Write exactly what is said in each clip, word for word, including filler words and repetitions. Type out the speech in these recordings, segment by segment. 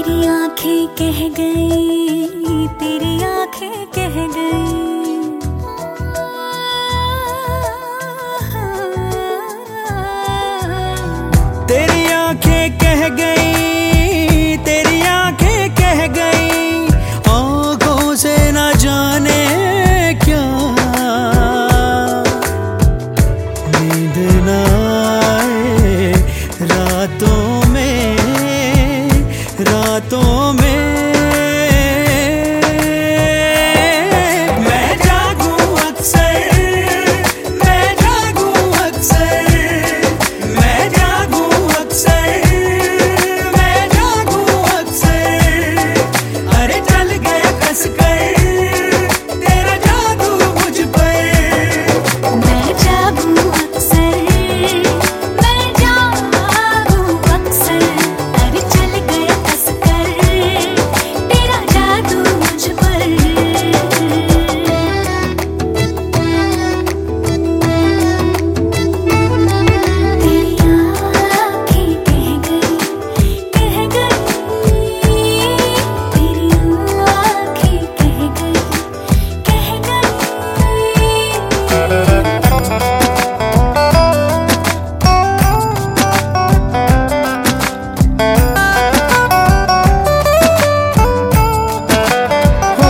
तेरी आंखें कह गई, तेरी आंखें कह गई, तेरी आंखें कह गई, तेरी आंखें कह गई, आंखों से न जाने क्या, नींद न आए रातों में, रातों में मैं जागूं अक्सर, मैं जागूं अक्सर, मैं जागूं अक्सर, मैं जागूं अक्सर, अरे चल गया कसकर तेरा जादू मुझ पर। मैं जागूं अक्सर, मैं जागूं अक्सर, अरे चल गया कसकर तेरा जादू मुझ पर। तेरी आंखें कह गई, कह गई, तेरी आंखें कह गई, कह गई। हो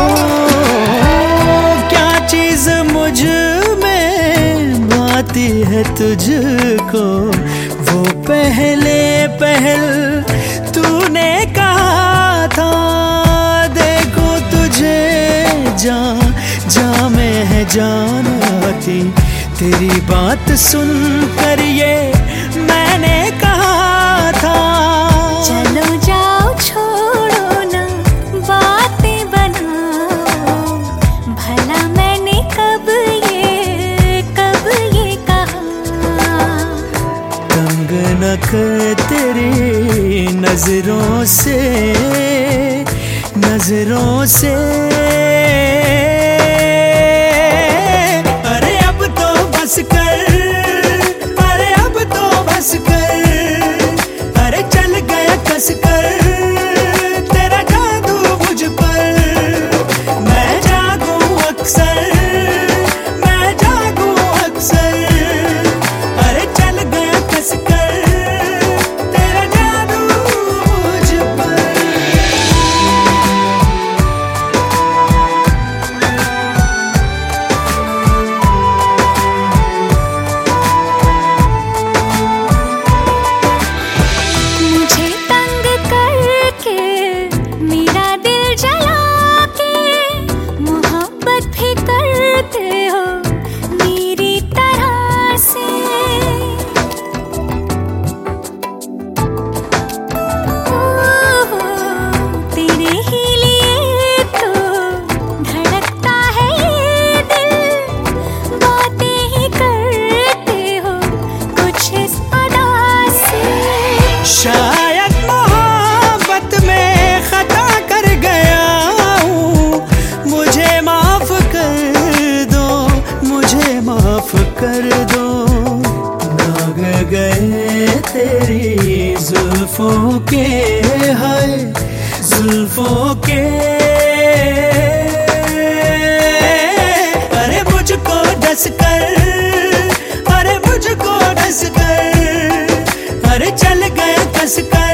क्या चीज मुझ में भाती है तुझको, वो पहले पहल तूने कहा था, देखो तुझे जा जा में है जान आती, तेरी बात सुन कर ये मैंने कहा था। चलो जाओ छोड़ो ना बातें बनाओ, भला मैंने कब ये कब ये कहा। तंग न कर तेरी नजरों से, नजरों से, अरे अब तो बस कर, अरे अब तो बस कर, अरे चल गया कस कर तेरा जादू मुझ पर। मैं जागूं अक्सर, मैं जागूं अक्सर, अरे चल गया कस कर तेरा जादू मुझ पर। मुझे तंग करके मेरा दिल जला के, मोहब्बत भी करते हो मेरी तरह से। ओ, तेरे ही लिए तो धड़कता है ये दिल, बातें ही करते हो कुछ इस अदा से। शायद मोहब्बत में खता कर गया हूँ, मुझे माफ कर दो, मुझे माफ कर दो। दाग गए तेरी जुल्फों के, हाय जुल्फों के, अरे मुझको डस कर, अरे मुझको डस कर, अरे चल गए कस कर